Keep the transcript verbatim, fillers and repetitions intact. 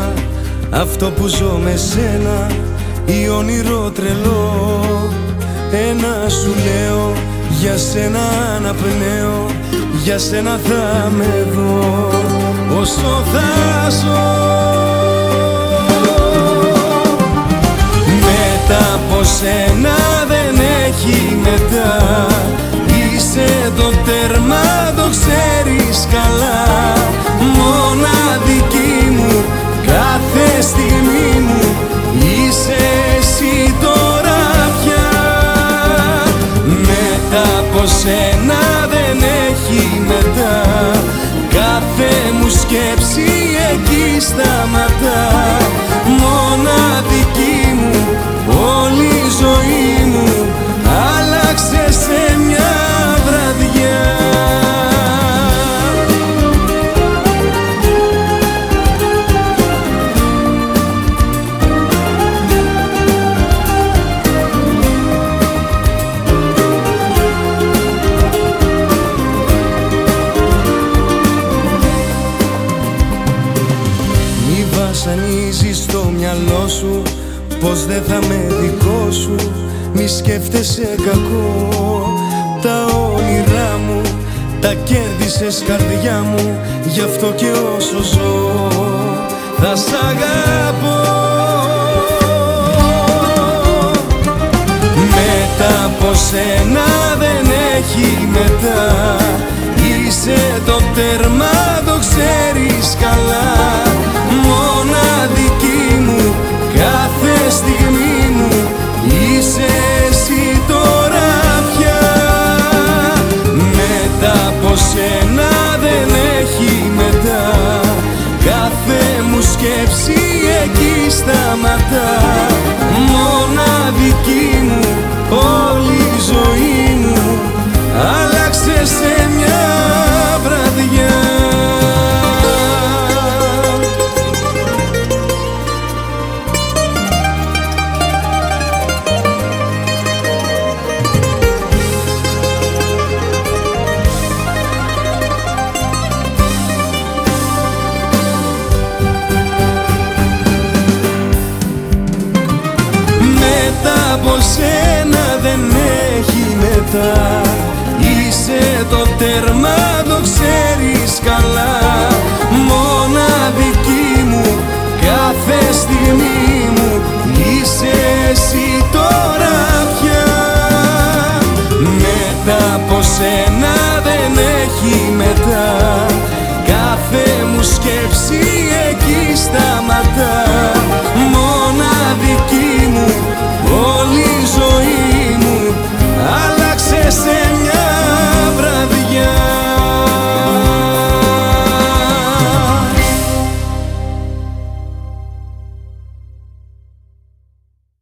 αυτό που ζω με σένα, ή όνειρο τρελό. Ένα σου λέω, για σένα αναπνέω, για σένα θα με δω όσο θα ζω. Μετά από σένα δεν έχει μετά, είσαι το τέρμα, το ξέρεις καλά. Μοναδική μου, κάθε στιγμή μου, είσαι εσύ τώρα πια. Μετά από σένα δεν έχει μετά, κάθε μου σκέψη εκεί σταματά. Μοναδική μου, όλη η ζωή μου άλλαξε σε μια βραδιά. Μη βασανίζεις το μυαλό σου, πως δεν θα με δικό σου. Μη σκέφτεσαι κακό, τα όνειρά μου τα κέρδισες καρδιά μου, γι' αυτό και όσο ζω θα σ' αγαπώ. Μετά από σένα δεν έχει μετά, είσαι το τέρμα, το ξέρεις καλά. Μοναδική μου, κάθε στιγμή μου, είσαι εσύ τώρα πια. Μετά από σένα δεν έχει μετά, κάθε μου σκέψη εκεί σταματά. Μοναδική μου, όλη η ζωή μου άλλαξε σε μια βραδιά. Από σένα δεν έχει μετά, είσαι το τέρμα, το ξέρεις καλά.